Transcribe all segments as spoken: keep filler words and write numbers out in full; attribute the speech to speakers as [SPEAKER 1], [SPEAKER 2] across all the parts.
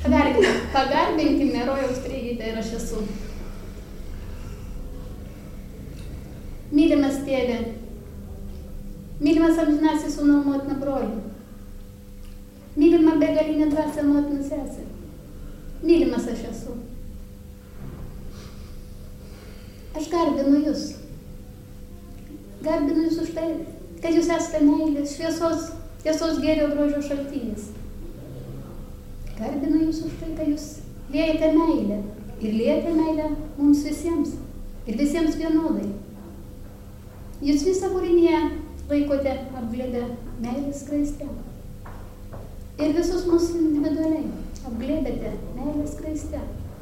[SPEAKER 1] Pagarbinkime, pagarbinkime rojaus trejybę ir aš esu. Mylimas tėve, mylimas amžinasis sūnau motina brolių, mylima begalinė dvasia motina sesė, mylimas aš esu. Aš garbinu jūs. Garbinu jūs už tai, kad jūs esate meilės, šviesos, tiesos, gėrio, grožio šaltinis. Garbinu jūs už tai, kad jūs liejate meilę ir liejate meilę mums visiems ir visiems vienodai. Jūs visą kūrinyje laikote apglėbę meilės skraiste. Ir visus mus individualiai apglėbėte meilės skraiste.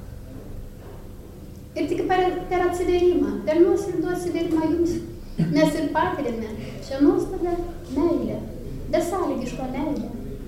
[SPEAKER 1] Ir tik per, per atsivėrimą, per nuoširdų atsivėrimą jums mes ir patiriame šią nuostabią meilę, besąlygišką meilę.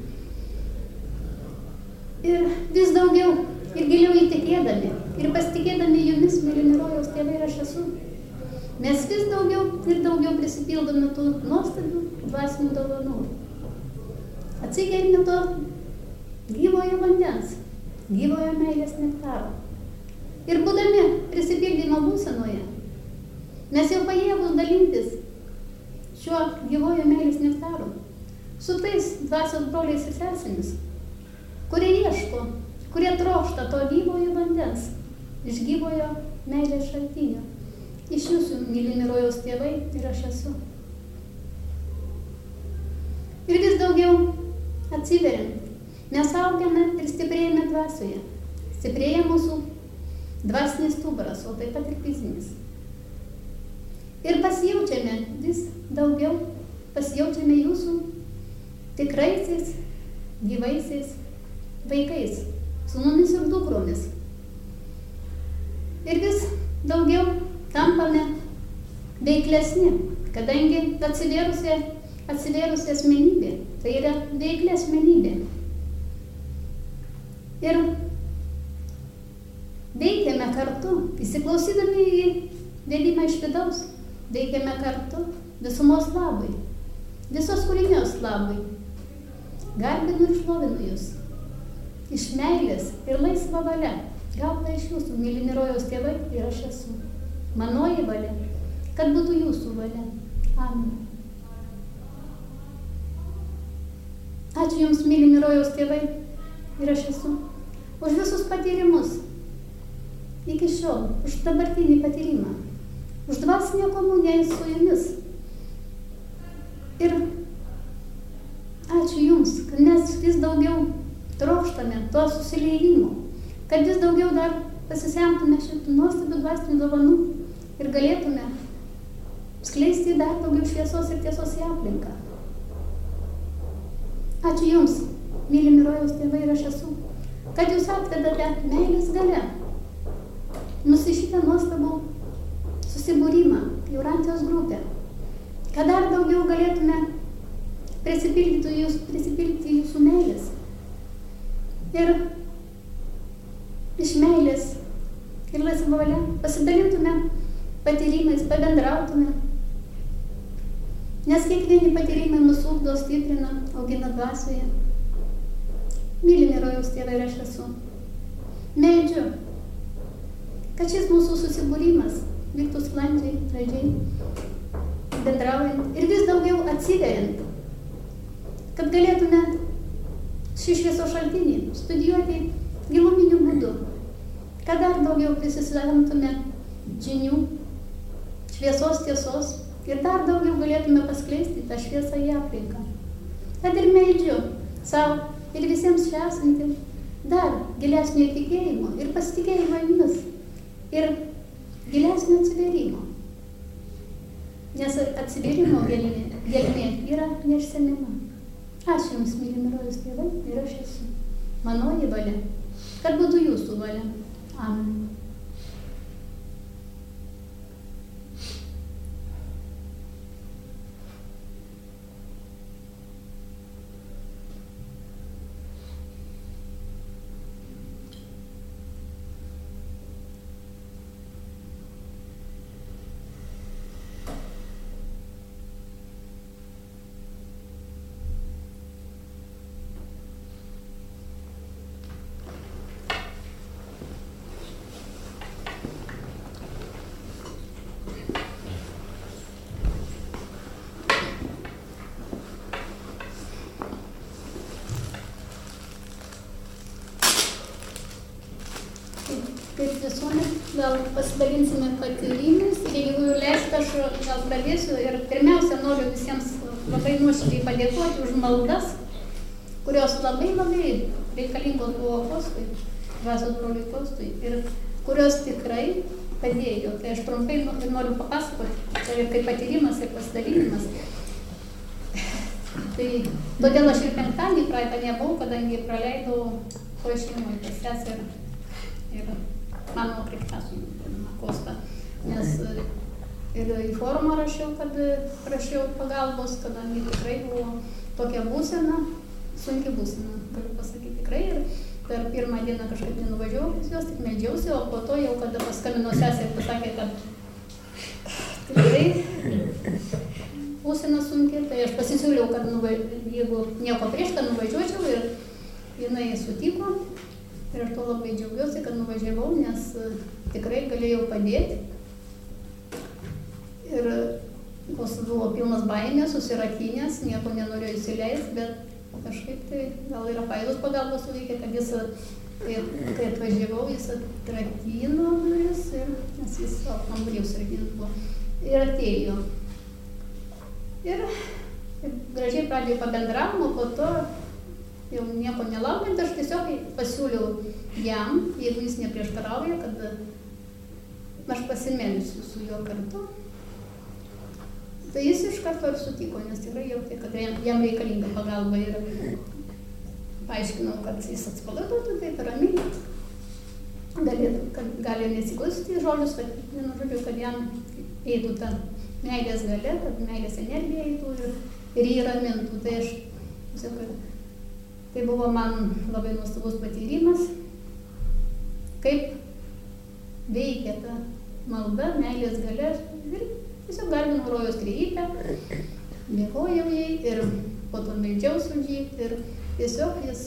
[SPEAKER 1] Ir vis daugiau ir giliau įtikėdami ir pasitikėdami jumis, mylimi rojaus tėvai, ir aš esu, mes vis daugiau ir daugiau prisipildome tų nuostabių dvasinių dovanų. Atsigerime to gyvojo vandens, gyvojo meilės nektaro. Ir būdami prisipildymo būsenoje, mes jau pajėgus dalintis šiuo gyvojo meilės nektaru su tais dvasios broliais ir sesėmis, kurie ieško, kurie trokšta to gyvojo vandens, iš gyvojo meilės šaltinio. Iš jūsų, mylimi rojaus tėvai, ir aš esu. Ir vis daugiau atsiveriant, mes augiame ir stiprėjame dvasioje. Stiprėja mūsų dvasinis stuburas, o taip pat ir fizinis. Ir pasijaučiame vis daugiau, pasijaučiame jūsų tikraisiais, gyvaisiais vaikais, sūnumis ir dukromis. Ir vis daugiau tampame veiklesni, kadangi atsivėrusi, atsivėrusi asmenybė, tai yra veiklė asmenybė. Ir veikiame kartu, įsiklausydami į vedimą iš vidaus, veikiame kartu visumos labui, visos kūrinios labui. Garbinu ir šlovinu jūs. Iš meilės ir laisva valia, gauta iš jūsų, mylimi rojaus tėvai, ir aš esu. Manoji valia, kad būtų jūsų valia. Amen. Ačiū jums, mylimi rojaus tėvai, ir aš esu, už visus patyrimus. Iki šiol, už dabartinį patyrimą, už dvasinę komuniją su jumis. Ir ačiū jums, kad mes vis daugiau trokštame to susiliejimo, kad vis daugiau dar pasisemtume šitų nuostabių dvasinių dovanų ir galėtume skleisti dar daugiau šviesos ir tiesos į aplinką. Ačiū jums, mylimi rojaus tėvai, ir aš esu, kad jūs atvedate meilės galia mus į šitą nuostabų susibūrimą, į Urantijos grupę, kad dar daugiau galėtume prisipildyti, jūs, prisipildyti jūsų meilės. Ir iš meilės ir laisva valia pasidalintume patyrimais, pabendrautume. Nes kiekvieni patyrimai mus ugdo, stiprina, augina dvasioje. Mylimi rojaus tėvai, ir aš esu. Meldžiu, kad šis mūsų susibūrimas vyktų sklandžiai, gražiai, bendraujant ir vis daugiau atsiveriant, kad galėtume šį šviesos šaltinį studijuoti giluminiu būdu, kad dar daugiau prisisavintume žinių, šviesos, tiesos ir dar daugiau galėtume paskleisti tą šviesą į aplinką. Tad ir meldžiu savo ir visiems čia esantį dar gilesnio tikėjimo ir pasitikėjimo jumis ir gilesnio atsivėrimo. Nes atsivėrimo gelmė, gelmė yra neišsemiama. Ačiū jums, mylimi rojaus tėvai, ir aš esu. Manoji valia, kad būtų jūsų valia. Amen. kaip visuomet, gal pasidalinsime patyrimais. Jeigu leisite, aš gal pradėsiu ir pirmiausia noriu visiems labai nuoširdžiai padėkoti už maldas, kurios labai labai reikalingos buvo Kostui, dvasios broliui Kostui, ir kurios tikrai padėjo. Tai aš trumpai noriu papasakoti, tai ir kaip patyrimas, ir pasidalinimas. Tai todėl aš ir penktadienį praeitą nebuvau, kadangi praleidau toj šeimoje pas sesę ir, ir mano krikštasų Kostą. Nes ir į forumą rašiau, kad prašiau pagalbos, kadangi tikrai buvo tokia būsena, sunki būsena, galiu pasakyti tikrai. Ir per pirmą dieną kažkaip nenuvažiavau pas juos, tik meldžiausi, o po to jau, kada paskambino sesė ir pasakė, kad tikrai būsena sunki, tai aš pasisiūliau, kad nuva... jeigu nieko prieš, kad nuvažiuočiau, ir jinai sutiko. Ir aš to labai džiaugiuosi, kad nuvažiavau, nes tikrai galėjau padėti. Ir Kostas buvo pilnas baimės, susirakinęs, nieko nenorėjo įsileisti, bet kažkaip tai gal yra Pailos pagalbos suveikė, kad jis, kai, kai atvažiavau, jis atrakino duris, ir, nes jis savo kambarį užsirakinęs buvo, ir atėjo. Ir, ir gražiai pradėjau pabendravom, o po to jau nieko nelaukiant, aš tiesiog pasiūliau jam, jeigu jis neprieštarauja, kad aš pasimelsiu su juo kartu. Tai jis iš karto ir sutiko, nes tikrai jautė, kad jam reikalinga pagalba, ir paaiškinau, kad jis atsipalaiduotų taip ramiai, galėtų, kad gali nesiklausyti žodžius, kad vienu žodžiu, kad jam eitų ta meilės galia, kad meilės energija eitų ir, ir jį ramintų. Tai aš, kad tai buvo man labai nuostabus patyrimas, kaip veikia ta malda, meilės galia. Ir tiesiog garbinau rojaus trejybę, dėkojau jai ir po to meldžiausi už jį, ir tiesiog jis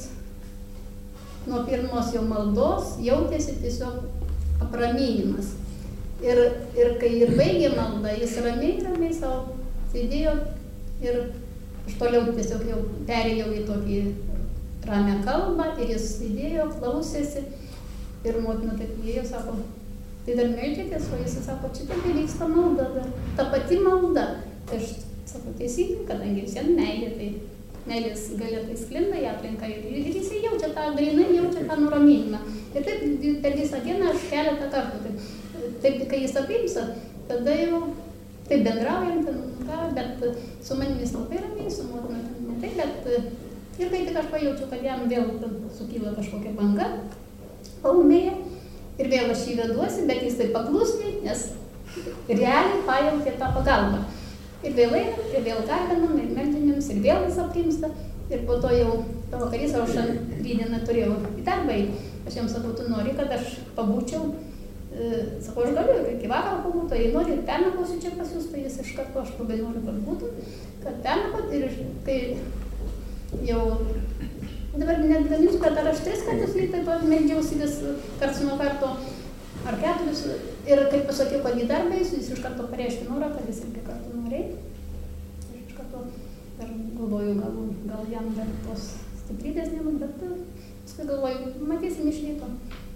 [SPEAKER 1] nuo pirmos jau maldos jautėsi tiesiog apraminimas. Ir, ir kai ir baigė maldą, jis ramiai, ramiai savo sėdėjo, ir aš toliau tiesiog jau perėjau į tokį ramią kalbą, ir jis sėdėjo, klausėsi, ir motina taip įėjo, sako, tai dar meldžiatės, o jis sako, čia taip vyksta malda, dar ta pati malda. Tai aš sakau, teisingai, kadangi visiems meilė, tai meilės galia tai sklinda į aplinką, ir, ir jis jaučia tą grinai, jaučia tą nuraminimą. Ir taip per visą dieną aš keletą kartų, taip, taip kai jis apimsa, tada jau taip bendraujant, ką, bet su manimis labai ramiai, su motina ne taip, bet ir kai tik aš pajaučiu, kad jam vėl sukyla kažkokia banga, paumėja, ir vėl aš jį veduosi, bet jis taip paklusniai, nes realiai pajautė tą pagalbą. Ir vėl einam, ir vėl garbinam, ir meldžiamės, ir vėl jis aprimsta. Ir po to jau pavakarys, aš rytdieną turėjau į darbą. Aš jam sakau, tu nori, kad aš pabūčiau. E, sakau, aš galiu, ir iki vakaro pabūtų, jei nori, ir pernakvosiu čia pas jūs, tai jis iš karto, aš labai noriu, kad būtų, kad pernakvot. Ir kai jau dabar nedalinsiu, kad ar aš tris kartus taip pat meldžiausi vis karts nuo karto, ar keturis, ir kai pasakiau, kad į darbą eisiu, jis iš karto pareiškė norą, kad jis irgi kartu norėjo. Ir iš karto dar galvoju, gal, gal jam dar tos stiprybės nebūtų, bet paskui galvoju, matysim iš ryto.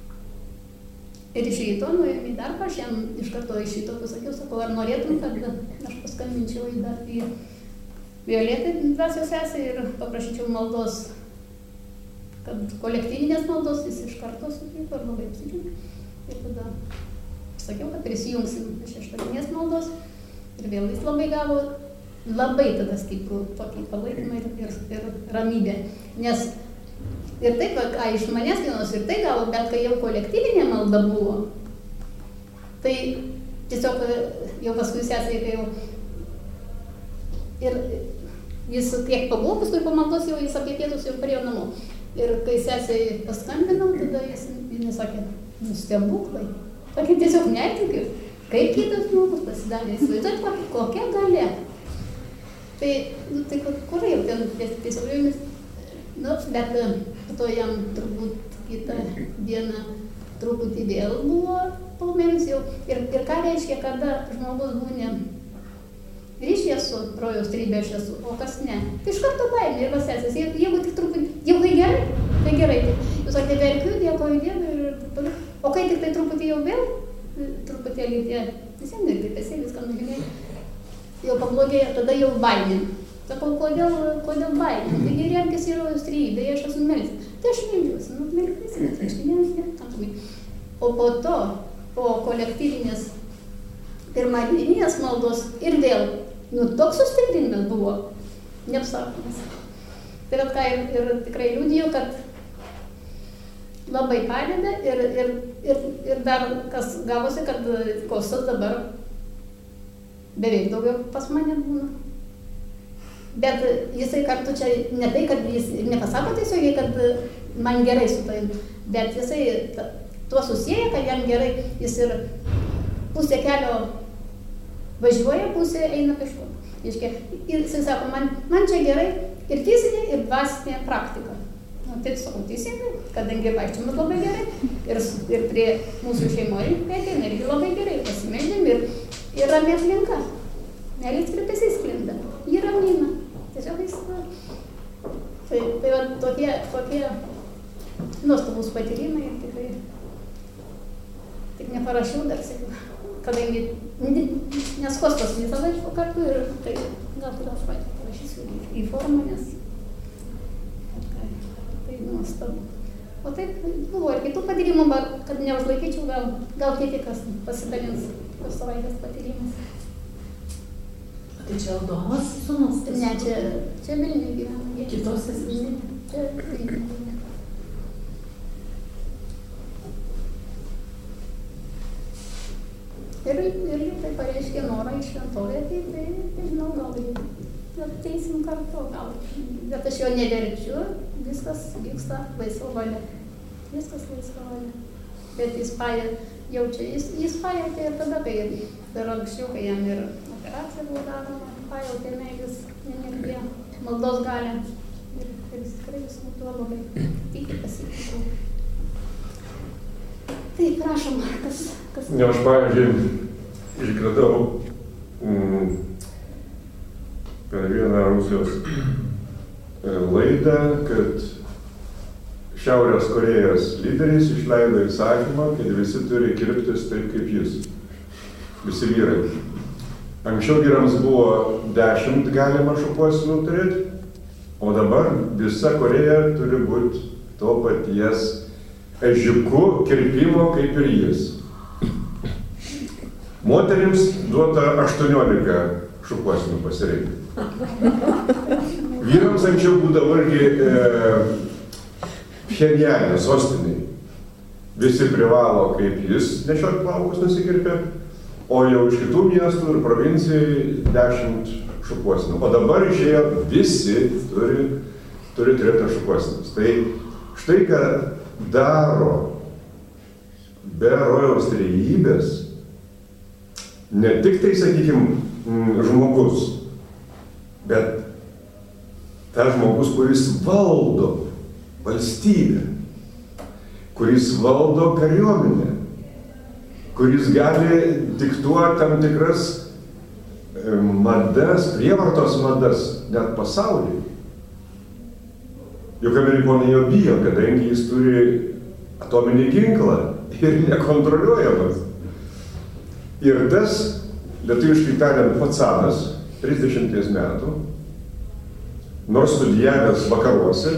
[SPEAKER 1] Ir iš ryto nuėjom į darbą, aš jam iš karto iš ryto pasakiau, sakau, ar norėtum, kad aš paskambinčiau į dar į Violetai dvasios sesę ir paprašyčiau maldos, kad kolektyvinės maldos, jis iš karto sutiko ir labai apsidžiaugė. Ir tada sakiau, kad prisijungsim šeštadienės maldos, ir vėl jis labai gavo, labai tada stiprų tokį palaikymą ir, ir, ir ramybę. Nes ir taip, ką iš manęs vienos ir tai gavo, bet kai jau kolektyvinė malda buvo, tai tiesiog jau paskui sesė, kai jau ir jis kiek pabuvo, paskui po maldos jau jis apie pietus jau parėjo namo. Ir kai sesei paskambinau, tada jis, jis sakė, nu stebuklai. Sakė, tiesiog netikiu, kaip kitas žmogus pasidarė, įsivaizduot, kokia galia. Tai, nu, tai kur jau ten tiesiog jomis, nu, bet po to jam turbūt kitą dieną truputį vėl buvo paumėlis jau. Ir, ir ką reiškia, kada žmogus būna ryšyje su rojaus trejybe aš esu, o kas ne. Tai iš karto baimė ir vasesės. Jeigu tik truputį, jau tai gerai, tai gerai. Jūs sakėte, verkiu, dėkoju Dievui ir taip toliau. O kai tik tai truputį jau vėl, truputėlį tie, visiems nekreipėsi, viską nužymėjo, jau pablogėjo, tada jau baimė. Sakau, kodėl, kodėl baimė? Taigi remkis į rojaus trejybę, aš esu meldžiu. Tai aš meldžiuosi, nu meldžiuosi, bet aš vienas nepakankamai. O po to, po kolektyvinės pirmadieninės maldos ir vėl, nu toks sustiprinimas buvo, neapsakomas. Tai vat ką ir, ir tikrai liudijo, kad labai padeda ir, ir, ir, ir dar kas gavosi, kad Kostas dabar beveik daugiau pas mane būna. Bet jisai kartu čia ne tai, kad jis nepasako tiesiogiai, kad man gerai su tai, bet jisai tuo susiję, kad jam gerai, jis ir pusę kelio važiuoja, pusę eina pėsčiom. Ir jisai sako, man, man čia gerai ir fizinė, ir dvasinė praktika. Nu, taip sakau teisingai, kadangi vaikščiojimas labai gerai ir, ir prie mūsų šeimoje ateina irgi labai gerai, pasimeldžiam ir, ir rami aplinka. Meilės virpesiai sklinda, jį ramina, tiesiog jis. Tai, tai va, tokie, tokie nuostabus patyrimai ir tikrai tik neparašiau dar sakiau, kadangi nes Kostas visada iš kartu ir tai gal tada aš patį parašysiu į formą, nes nuostabu. O taip buvo ir kitų patyrimų, kad neužlaikyčiau, gal, gal kiti kas pasidalins tos savaitės patyrimus.
[SPEAKER 2] Tai čia Aldonos sūnus?
[SPEAKER 1] Ne, čia, čia Vilniuje gyvena.
[SPEAKER 2] Kitos esi?
[SPEAKER 1] Čia Vilniuje. Ir, ir jų tai pareiškė norą iš šventovę, tai, tai, tai žinau, gal jų ateisim kartu, gal. Bet aš jo neverčiu, viskas vyksta laisva valia. Viskas laisva valia. Bet jis paja, jaučia, jis, jis pajautė ir tada, kai dar anksčiau, kai jam ir operacija buvo daroma, pajautė meilės energiją, maldos galę. Ir, ir jis tikrai visų tuo labai tiki pasitikau. Tai prašom, kas... kas...
[SPEAKER 3] Ne, aš pavyzdžiui, išgirdau mm, per vieną Rusijos laidą, kad Šiaurės Korėjos lyderis išleido įsakymą, kad visi turi kirptis taip kaip jis. Visi vyrai. Anksčiau vyrams buvo dešimt galima šukuosenų turėti, o dabar visa Koreja turi būti to paties ežiuku kirpimo kaip ir jis. Moterims duota aštuoniolika šukuosenų pasirinkti. Vyrams anksčiau būdavo irgi e, Pchenjane, sostiniai. Visi privalo kaip jis nešiot plaukus nusikirpę, o jau iš kitų miestų ir provincijai dešimt šukuosenų. O dabar išėjo visi turi, turi turėti šukuosenus. Tai štai ką daro be rojaus trejybės, ne tik tai, sakykime, žmogus, bet tas žmogus, kuris valdo valstybę, kuris valdo kariuomenę, kuris gali diktuoti tam tikras madas, prievartos madas net pasaulyje. Juk amerikonai jo bijo, kadangi jis turi atominį ginklą ir nekontroliuojamas. Ir tas, lietuviškai tariant, pacanas, trisdešimties metų, nors studijavęs vakaruose,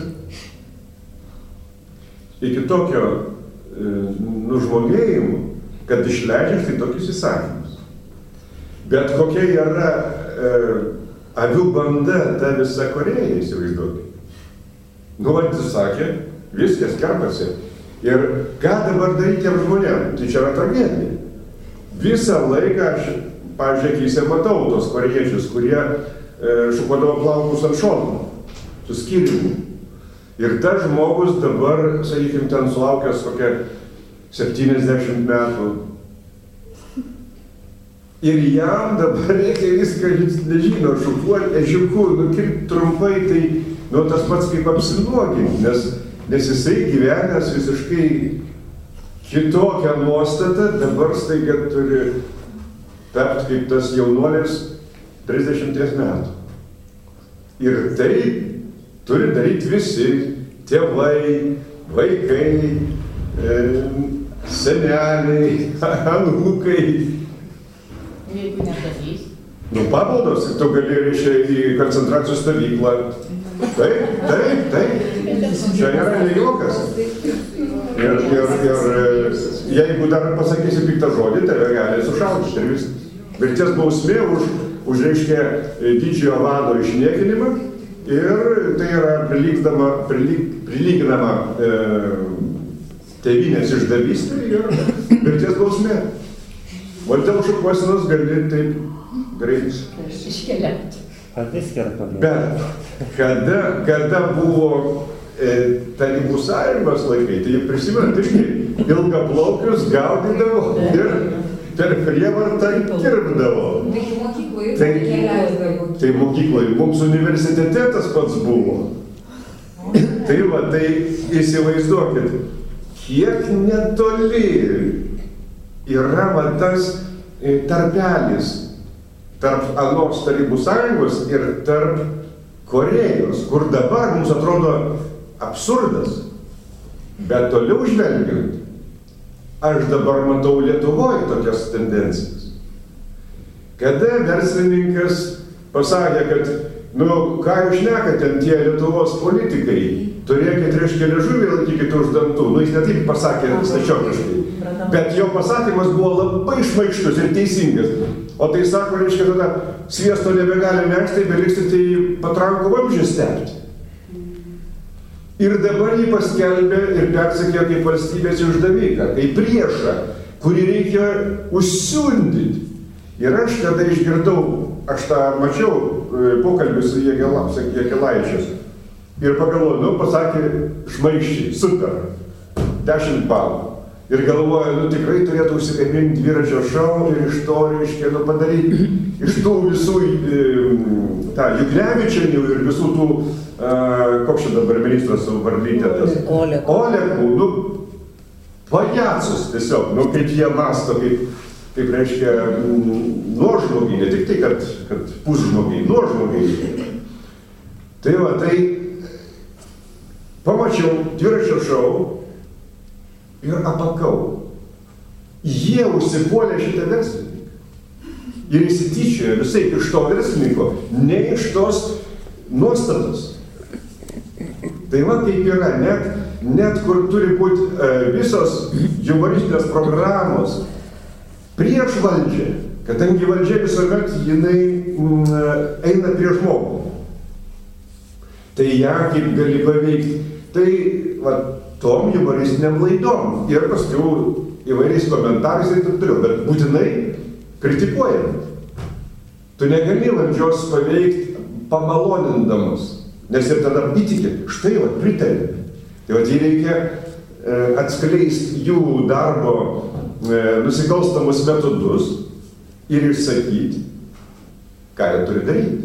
[SPEAKER 3] iki tokio e, nužmogėjimo, kad išleidžia štai tokius įsakymus. Bet kokia yra e, avių banda ta visa Koreja, įsivaizduokit. Nu, vat jis sakė, viskas kerpasi. Ir ką dabar daryti tiem žmonėm? Tai čia yra tragedija. Visą laiką aš, pavyzdžiui, akyse matau tos korėjiečius, kurie e, šukuodavo plaukus ant šonų, su skilimu. Ir tas žmogus dabar, sakykime, ten sulaukęs kokią septyniasdešimt metų. Ir jam dabar reikia viską, jis nežino, šukuoti ežiuku, nukirpti trumpai, tai nu, tas pats kaip apsinuoginti, nes, nes jisai gyvenęs visiškai kitokią nuostatą, dabar staiga turi tapti kaip tas jaunuolis trisdešimties metų. Ir tai turi daryti visi, tėvai, vaikai, e, seneliai, anūkai.
[SPEAKER 2] Jeigu nedarys.
[SPEAKER 3] Nu, pabaudos, tu gali, reiškia, į koncentracijos stovyklą. Taip, taip, taip. Čia yra ne juokas. Ir, ir, ir jeigu dar pasakysi piktą žodį, tave gali sušaudyti ir viskas. Mirties bausmė už, už reiškia, didžiojo vado išniekinimą ir tai yra prilygdama, prilyg, prilyginama e, tėvynės išdavystė ir mirties bausmė. O dėl šukuosinos gali taip greit
[SPEAKER 2] iškeliauti.
[SPEAKER 3] Bet kada, kada buvo e, Tarybų sąjungos laikai, tai prisimenu, tai ilgaplaukius gaudydavo ir per prievartą kirpdavo. Tai, tai mokykloje, mums universitete tas pats buvo. Tai va, tai įsivaizduokit, kiek netoli yra va tas tarpelis tarp anos Tarybų sąjungos ir tarp Korėjos, kur dabar mums atrodo absurdas. Bet toliau žvelgiant, aš dabar matau Lietuvoje tokias tendencijas. Kada verslininkas pasakė, kad, nu, ką jūs šnekate, tie Lietuvos politikai, turėkit, reiškia, liežuvį ir laikykite už dantų. Nu, jis ne taip pasakė stačiokiškai. Bet jo pasakymas buvo labai šmaikštus ir teisingas. O tai sako, reiškia, tada sviesto nebegali mėgsti, beliks tik tai patrankų vamzdžius stebti. Ir dabar jį paskelbė ir persekė kaip valstybės išdaviką, kaip priešą, kurį reikia užsiundyti. Ir aš tada išgirdau, aš tą mačiau pokalbį su Jėgelaičius. Ir pagalvoju, nu, pasakė šmaikščiai, super, dešimt balų. Ir galvoju, nu, tikrai turėtų užsikabinti dviračio šou ir iš to, reiškia, nu, padaryti iš tų visų, tą, Juknevičianių ir visų tų, uh, koks čia dabar ministras su varlytė, tas Olekų, nu, pajacus tiesiog, nu, kaip jie masto, kaip, kaip reiškia, nuožmogiai, ne tik tai, kad, kad pusžmogiai, nuožmogiai. Tai va, tai pamačiau dviračio šou ir apakau. Jie užsipuolė šitą verslininką. Ir įsityčiojo visai iš to verslininko, ne iš tos nuostatos. Tai va kaip yra, net, net kur turi būti e, visos humoristinės programos prieš valdžią, kadangi valdžia visuomet jinai m, eina prie žmogų. Tai ją kaip gali paveikti, tai va, tom humoristiniam laidom ir paskui įvairiais komentarais ir taip toliau, bet būtinai kritikuojant. Tu negali valdžios paveikti pamalonindamas, nes ir tada įtikė, štai va, pritarė. Tai va, jį reikia e, atskleisti jų darbo e, nusikalstamus metodus ir išsakyti, ką jie turi daryti.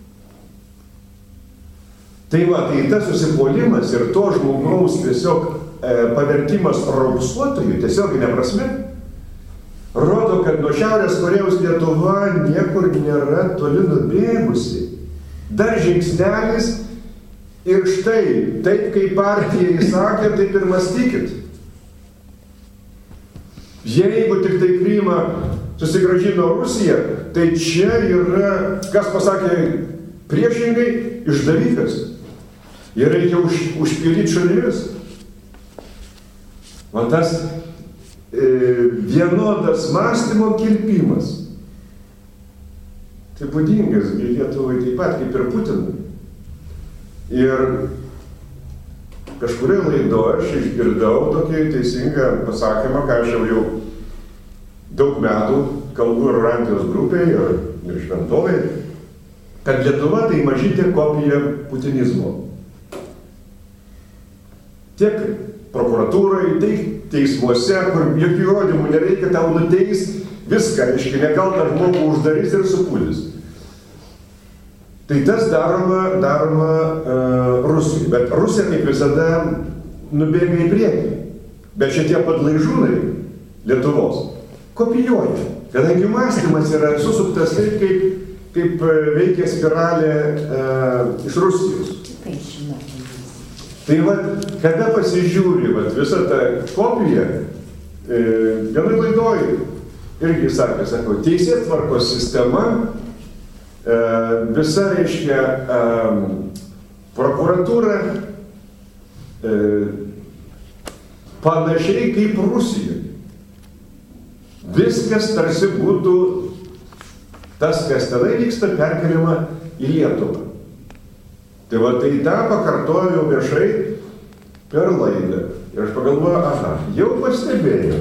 [SPEAKER 3] Tai va, tai tas susipuolimas ir to žmogaus tiesiog e, pavertimas raupsuotojų, tiesioginė prasme, rodo, kad nuo Šiaurės Korėjos Lietuva niekur nėra toli nubėgusi. Dar žingsnelis ir štai, taip kaip partija įsakė, taip ir mąstykit. Jeigu tik tai Krymą susigrąžino Rusija, tai čia yra, kas pasakė priešingai, išdavikas. Ir reikia už, užpildyti šalimis. O tas e, vienodas mąstymo kirpimas. Tai būdingas Lietuvai taip pat kaip ir Putinui. Ir kažkurioje laidoje aš išgirdau tokį teisingą pasakymą, ką aš jau jau daug metų kalbu ir Rantijos grupėje ir, ir šventovėje, kad Lietuva tai mažytė kopija putinizmo. Tiek prokuratūrai, tiek teismuose, kur jokių įrodymų nereikia, tau nuteis viską, reiškia, nekaltą žmogų uždarys ir supūdys. Tai tas daroma, daroma uh, Rusijai, bet Rusija kaip visada nubėga į priekį. Bet šitie padlaižūnai Lietuvos kopijuoja, kadangi mąstymas yra susuktas taip, kaip, kaip veikia spiralė uh, iš Rusijos. Tai va, kada pasižiūri va, visą tą kopiją, vienai laidoj irgi sakė, sako, teisėtvarkos sistema, visa, reiškia, prokuratūra panašiai kaip Rusijoje. Viskas tarsi būtų tas, kas tada vyksta, perkeliama į Lietuvą. Tai va, tai tą pakartojau viešai per laidą. Ir aš pagalvoju, aha, jau pastebėjau.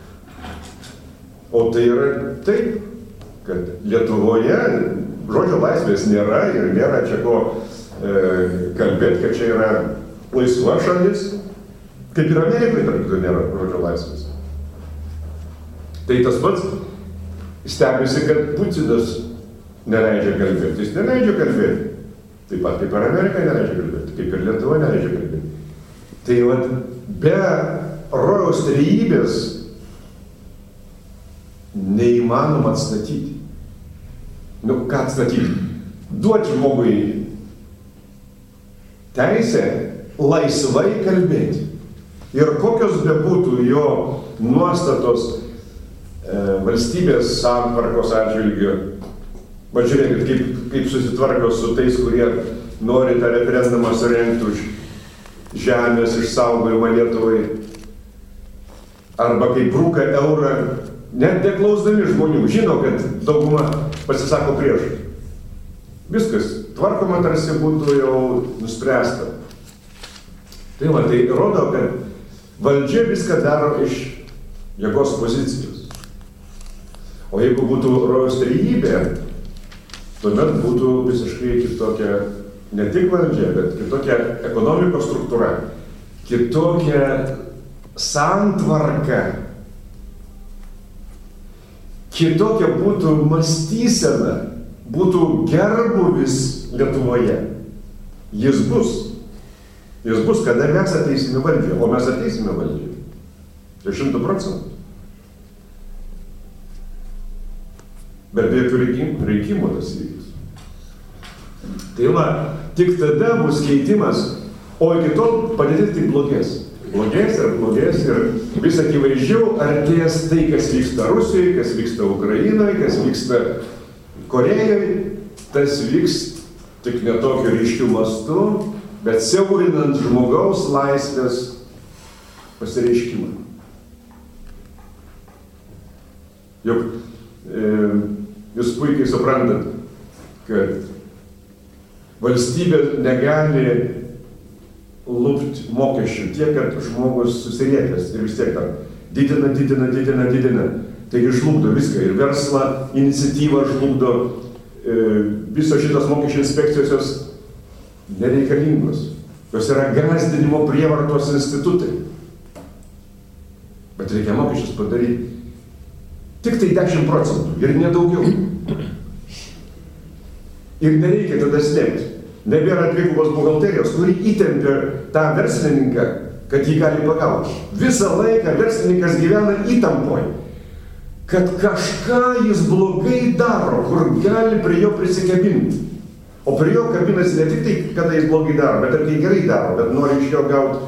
[SPEAKER 3] O tai yra taip, kad Lietuvoje žodžio laisvės nėra ir nėra čia ko e, kalbėti, kad čia yra laisva šalis. Kaip ir Amerikoje, tarp kitų, nėra žodžio laisvės. Tai tas pats stebisi, kad Putinas neleidžia kalbėti. Jis neleidžia kalbėti. Taip pat kaip ir Amerika neleidžia kalbėti, kaip ir Lietuva neleidžia kalbėti. Tai vat, be rojaus trejybės neįmanoma atstatyti. Nu, ką atstatyti? Duoti žmogui teisę laisvai kalbėti. Ir kokios bebūtų jo nuostatos e, valstybės santvarkos atžvilgiu, va žiūrėkit, kaip, kaip susitvarko su tais, kurie nori tą referendumą surengti už žemės išsaugojimą Lietuvai, arba kaip brūka eurą, net neklausdami žmonių, žino, kad dauguma pasisako prieš. Viskas, tvarkoma tarsi būtų jau nuspręsta. Tai va, tai rodo, kad valdžia viską daro iš jėgos pozicijos. O jeigu būtų rojaus trejybė, tuomet būtų visiškai kitokia ne tik valdžia, bet kitokia ekonomikos struktūra, kitokia santvarka, kitokia būtų mąstysena, būtų gerbūvis Lietuvoje. Jis bus. Jis bus, kada mes ateisime valdžią, o mes ateisime valdžią. Tai šimtų procentų. Bet be jokių reikimų, reikimų tas įvyks. Tai va, tik tada bus keitimas, o iki tol padėtis tik blogės. Blogės ir blogės ir vis akivaizdžiau artės tai, kas vyksta Rusijoje, kas vyksta Ukrainoje, kas vyksta Korejoje, tas vyks tik netokiu ryškiu mastu, bet siaurinant žmogaus laisvės pasireiškimą. Juk e, jūs puikiai suprantat, kad valstybė negali lupti mokesčių tiek, kad žmogus susiriekęs ir vis tiek tam didina, didina, didina, didina. Taigi žlugdo viską ir verslą, iniciatyvą žlugdo, e, visos šitos mokesčių inspekcijos jos nereikalingos. Jos yra gąsdinimo prievartos institutai. Bet reikia mokesčius padaryti tik tai dešimt procentų ir nedaugiau. Ir nereikia tada slėpti. Nebėra dvigubos buhalterijos, kuri įtempia tą verslininką, kad jį gali pagauti. Visą laiką verslininkas gyvena įtampoje, kad kažką jis blogai daro, kur gali prie jo prisikabinti. O prie jo kabinasi ne tik tai, kada jis blogai daro, bet ir kai gerai daro, bet nori iš jo gauti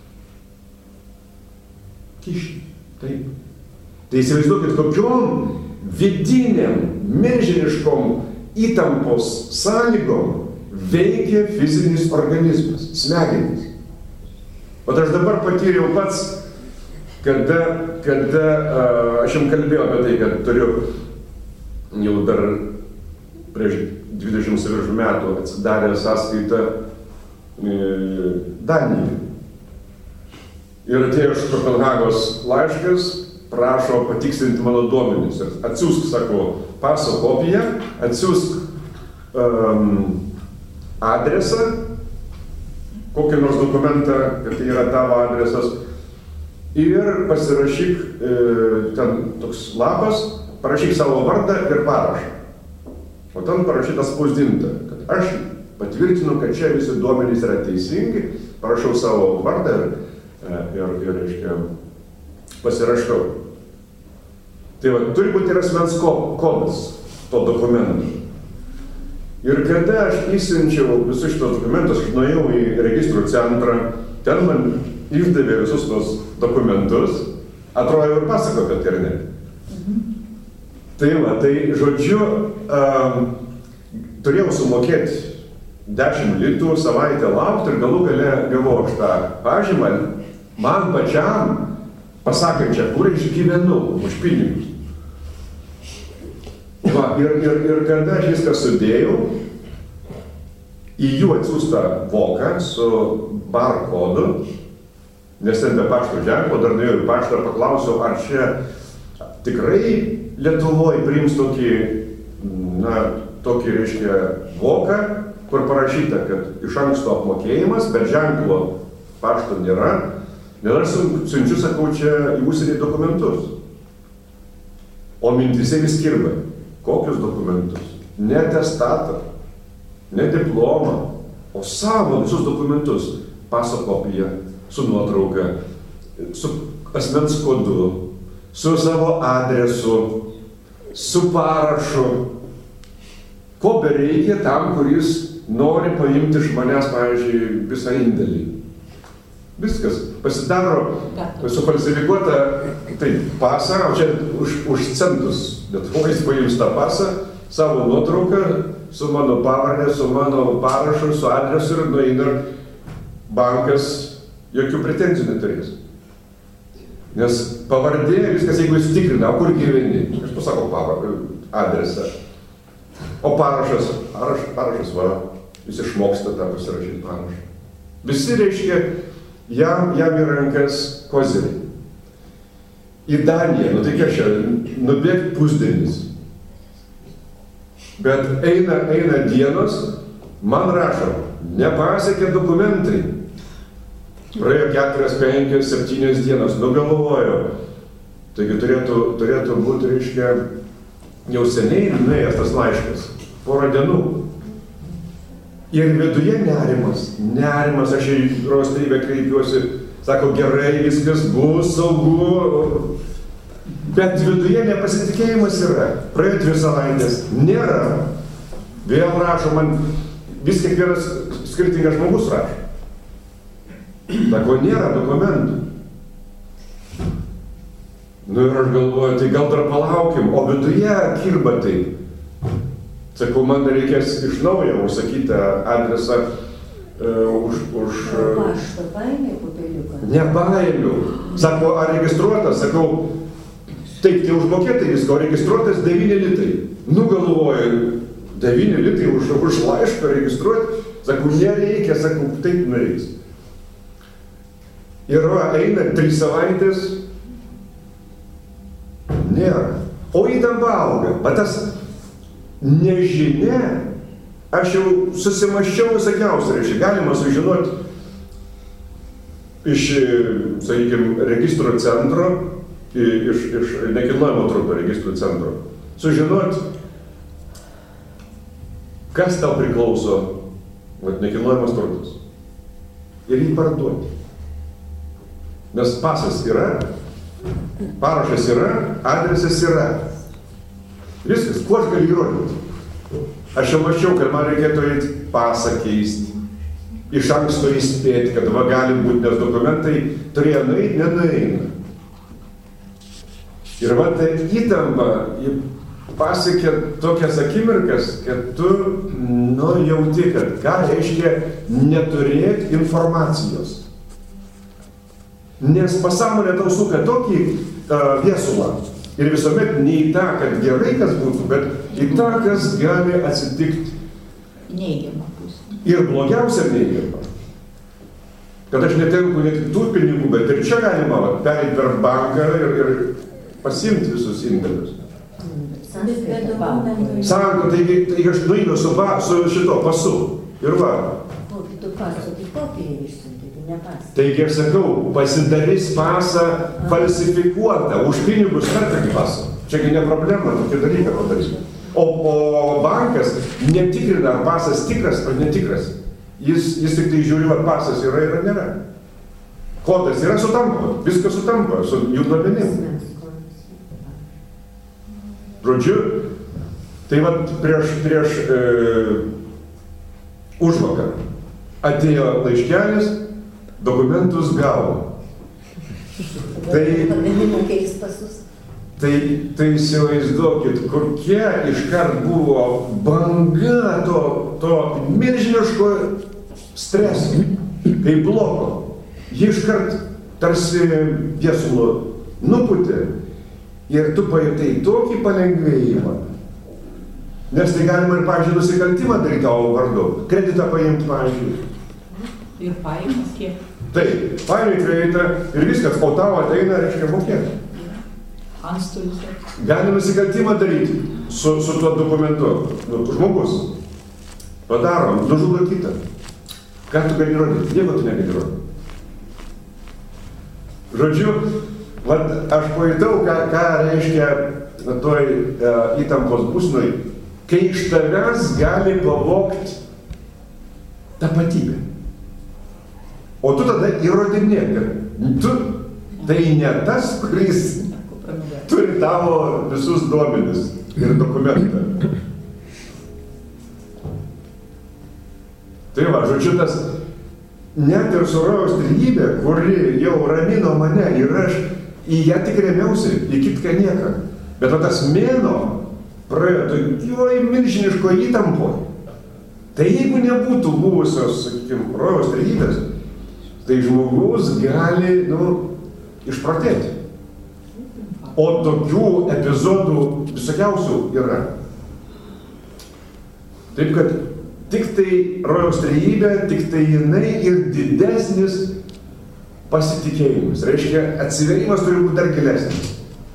[SPEAKER 3] kišį. Taip. Tai įsivaizduokit, kokiom vidiniam, milžiniškom įtampos sąlygom veikia fizinis organizmas, smegenys. O aš dabar patyriau pats, kada, kada a, aš jums kalbėjau apie tai, kad turiu jau dar prieš dvidešimt virš metų atsidarę sąskaitą e, Danijoje. Ir atėjo iš Kopenhagos laiškas, prašo patikslinti mano duomenis. Atsiųsk, sako, paso kopiją, atsiųsk um, adresą, kokį nors dokumentą, kad tai yra tavo adresas, ir pasirašyk, e, ten toks lapas, parašyk savo vardą ir parašą. O ten parašyta spausdinta, kad aš patvirtinu, kad čia visi duomenys yra teisingi, parašau savo vardą ir, ir, ir reiškia, pasirašau. Tai va, turi būti ir asmens kodas to dokumento. Ir kada aš įsiunčiau visus šitos dokumentus, aš nuėjau į registrų centrą, ten man išdavė visus tos dokumentus Atrodo ir pasako apie internetą. Mhm. Tai va, tai žodžiu, um, turėjau sumokėti dešimt litų savaitę laukti ir galų gale gavau aš tą pažymą, man pačiam pasakančią, kur aš gyvenu už pinigus. Va, ir, ir, ir kada aš viską sudėjau, į jų atsiųstą voką su barkodu, nes ten be pašto ženklo, dar nuėjau į paštą ir paklausiau, ar čia tikrai Lietuvoje priims tokį, na, tokį, reiškia, voką, kur parašyta, kad iš anksto apmokėjimas, bet ženklo pašto nėra, nes aš siunčiu, sakau, čia į užsienį dokumentus. O mintise vis kirba. Kokius dokumentus? Ne atestatą, ne diplomą, o savo visus dokumentus. Paso kopija, su nuotrauka, su asmens kodu, su savo adresu, su parašu. Ko bereikia tam, kuris nori paimti iš manęs, pavyzdžiui, visą indėlį. Viskas. Pasidaro sufalsifikuota taip, pasą, o čia už, už centus Lietuvoje jis paims tą pasą, savo nuotrauką, su mano pavardė, su mano parašu, su adresu ir nueina bankas, jokių pretenzijų neturės. Nes pavardė, viskas, jeigu jis tikrina, kur gyveni, aš pasakau pavardę, adresą. O parašas, paraš, parašas va, jis išmoksta tą pasirašyti parašą. Visi reiškia, jam, jam į rankas kozeriai. Į Daniją, nu tai ką čia, nubėgt pusdienis. Bet eina, eina dienos, man rašo, nepasiekė dokumentai. Praėjo keturias, penkias, septynias dienos, nugalvojo. Taigi turėtų, turėtų būti, reiškia, jau seniai nuėjęs tas laiškas, porą dienų. Ir viduje nerimas, nerimas, aš į Rostrybę kreipiuosi, sako, gerai, viskas bus, saugu, bet viduje nepasitikėjimas yra. Praėjo dvi savaitės, nėra. Vėl rašo man, vis kiekvienas skirtingas žmogus rašo. Sako, nėra dokumentų. Nu ir aš galvoju, tai gal dar palaukim, o viduje kirba taip. Sakau, man reikės iš naujo užsakytą adresą uh, už... už uh,
[SPEAKER 2] paštą paėmė popeliuką?
[SPEAKER 3] Nepaėmiau. Sako, ar registruotas? Sakau, taip, tai užmokėtai visko, registruotas devyni litai. Nu galvoju, devyni litai už, už laišką registruoti. Sakau, nereikia, sakau, taip nereiks. Ir va, eina trys savaitės, nėra. O įtampa auga. Bet tas nežinia, aš jau susimaščiau visakiausiai, reiškia, galima sužinoti iš, sakykime, registro centro, iš, iš nekilnojamo turto registro centro, sužinoti, kas tau priklauso, vat, nekilnojamas turtas, ir jį parduoti. Nes pasas yra, parašas yra, adresas yra. Viskas, kuo aš galiu įrodyti? Aš jau mačiau, kad man reikėtų eiti pasą keisti, iš anksto įspėti, kad va gali būti, nes dokumentai turėjo nueiti, nenueina. Ir va tai įtampa pasiekė tokias akimirkas, kad tu, nu, jauti, kad ką reiškia neturėti informacijos. Nes pasąmonė tau suka tokį uh, viesulą. Ir visuomet ne į tą, kad gerai kas būtų, bet į tą, kas gali atsitikti.
[SPEAKER 2] Neigiamą pusę.
[SPEAKER 3] Ir blogiausia neigiamą. Kad aš netenku ne tik tų pinigų, bet ir čia galima perėti per banką ir, ir pasiimti visus indėlius. Sanko, taigi, taigi aš nueinu su, su šito pasu. Ir va.
[SPEAKER 2] Kokį tu pasą, tai kopiją išsiuntė, tai ne pasą.
[SPEAKER 3] Taigi aš sakau, pasidarys pasą falsifikuotą, už pinigus perkami pasą. Čiagi ne problema, tokį dalyką padarys. O, o bankas netikrina, ar pasas tikras ar netikras. Jis, jis tik tai žiūri, ar pasas yra ir nėra. Kodas yra sutampa, viskas sutampa su jų duomenim. Žodžiu, tai vat prieš, prieš e, užvakar atėjo laiškelis, dokumentus gavo. Tai
[SPEAKER 2] pasus.
[SPEAKER 3] Tai, tai įsivaizduokit, kokia iškart buvo banga to, to milžiniško streso, kaip bloko. Ji iškart tarsi viesulo nuputė ir tu pajutai tokį palengvėjimą. Nes tai galima ir, pavyzdžiui, nusikaltimą daryti tavo vardu, kreditą paimti, pavyzdžiui.
[SPEAKER 4] Ir paimas kiek?
[SPEAKER 3] Taip, paimi kreditą ir viskas, o tau ateina, reiškia, mokėti.
[SPEAKER 4] Antstolis.
[SPEAKER 3] Gali nusikaltimą daryti su, su tuo dokumentu. Žmogus padaro, nužudo kitą. Ką tu gali rodyti? Nieko tu negali rodyti. Žodžiu, vat, aš pajutau, ką, ką reiškia toj e, įtampos būsnoj, kai iš tavęs gali pavogti tapatybę. O tu tada įrodinėk, kad tu tai ne tas, kuris turi tavo visus duomenis ir dokumentą. Tai va, žodžiu, tas net ir su rojaus trejybė, kuri jau ramino mane ir aš į ją tik remiausi, į kitką nieką. Bet va tas mėno praėjo tokioj milžiniško įtampo. Tai jeigu nebūtų buvusios, sakykime, rojaus trejybės, tai žmogus gali, nu, išprotėti. O tokių epizodų visokiausių yra. Taip kad tik tai rojaus trejybė, tik tai jinai ir didesnis pasitikėjimas. Reiškia, atsiverimas turi būti dar gilesnis.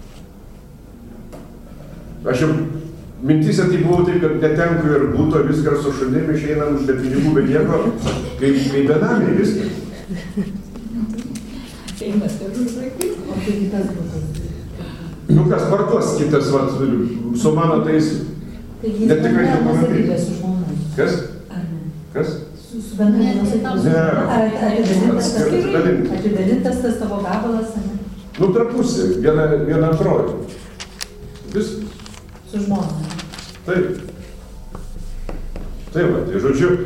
[SPEAKER 3] Aš jau mintyse tai buvau taip, kad netenku ir būto, viskas su šunim išeinam be pinigų, be nieko, kaip, kaip benamiai viskas.
[SPEAKER 4] Seimas ir užsakyti.
[SPEAKER 2] O tai kitas būtų.
[SPEAKER 3] Nu, kas partuos kitas, vat, su mano tais...
[SPEAKER 2] Tai jis bendra nuosavybė su žmona.
[SPEAKER 3] Kas?
[SPEAKER 2] Ar ne?
[SPEAKER 3] Kas?
[SPEAKER 2] Su, su bendra nuosavybė.
[SPEAKER 3] Ne.
[SPEAKER 2] Ar atidalintas tas,
[SPEAKER 3] Atidalintas.
[SPEAKER 2] atidalintas tas tavo gabalas, ar ne?
[SPEAKER 3] Nu, per pusę, viena, viena antroji. Viskas.
[SPEAKER 2] Su žmona.
[SPEAKER 3] Taip. Taip, va, tai žodžiu.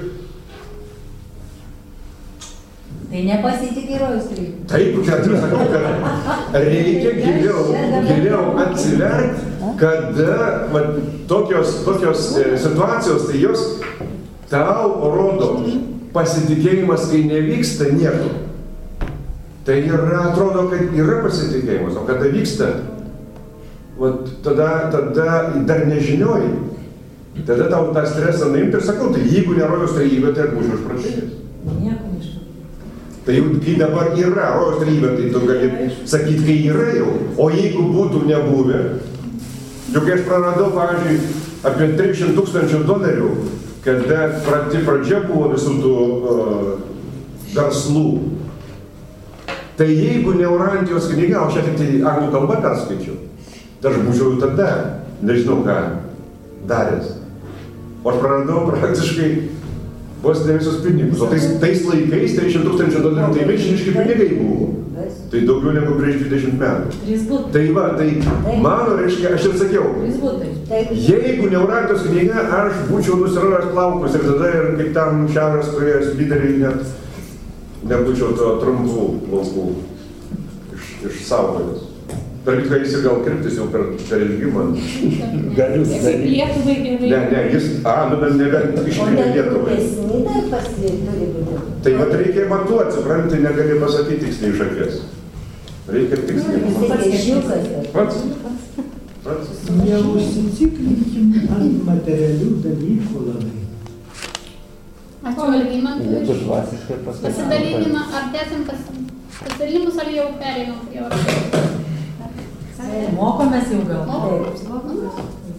[SPEAKER 2] Tai nepasitikė rojaus trejybė.
[SPEAKER 3] Taip, kad aš sakau, kad reikia giliau, giliau atsiverti, kada va, tokios, tokios e, situacijos, tai jos tau rodo pasitikėjimas, kai nevyksta nieko. Tai yra, atrodo, kad yra pasitikėjimas, o kada vyksta, va, tada, tada dar nežinioji. Tada tau tą stresą naimti ir sakau, tai jeigu ne rojaus trejybė, tai aš būčiau išprotėjęs.
[SPEAKER 2] Nieko neišprotėjęs.
[SPEAKER 3] Tai jau, kai dabar yra rojaus trejybė, tai tu gali sakyti, kai yra jau. O jeigu būtų nebuvę, juk kai aš praradau, pavyzdžiui, apie trisdešimt tūkstančių dolerių, kada pradžia, pradžia buvo visų tų uh, verslų. Tai jeigu ne Urantijos knyga, o šią tik tai anglų kalbą perskaičiau, tai aš būčiau tada, nežinau ką, daręs. O aš praradau praktiškai vos ne visus pinigus. O tais, tais laikais trisdešimt tūkstančių dolerių, tai milžiniški pinigai buvo. Tai daugiau negu prieš dvidešimt metų. Tai va, tai mano, reiškia, aš ir sakiau, jeigu ne Urantijos knyga, aš būčiau nusirovęs plaukus ir tada ir kaip tam šiaurės korėjos lyderiai net nebūčiau to trumpų plaukų iš, išsaugojęs. Per kitką jis ir gal kryptis jau per, per ilgimą. Galiu daryti.
[SPEAKER 4] Lietuvai gerai.
[SPEAKER 3] Ne, ne, jis, a, nu, nebent išlygė Lietuvai. Tai vat reikia matuoti, supranti, negali pasakyti tiksliai iš akies. Reikia tiksliai. Pats. Pats.
[SPEAKER 5] Neužsiciklinkim ant materialių dalykų labai.
[SPEAKER 1] Ačiū, Algimantui. Pasidalinimą, ar tęsim pas, pasidalinimus, ar jau pereinam prie orų?
[SPEAKER 2] Mokomės jau gal.
[SPEAKER 1] Mokomės.